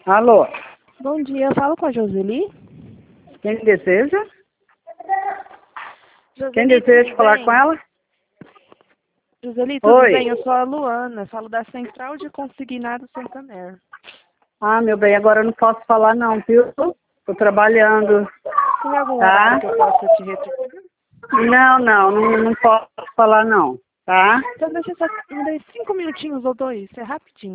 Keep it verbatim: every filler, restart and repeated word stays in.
Alô, Bom dia, eu falo com a Joseli. quem deseja? Joseli, Quem deseja tudo falar bem? com ela? Joseli, tudo Oi. bem? Eu sou a Luana, falo da Central de Consignado Santander. Ah, meu bem, agora eu não posso falar não, viu? Estou trabalhando, Tem algum tá? horário que eu possa te retornar? Não, não, não, não posso falar não, tá? Então deixa eu só, me dê cinco minutinhos ou dois, é rapidinho.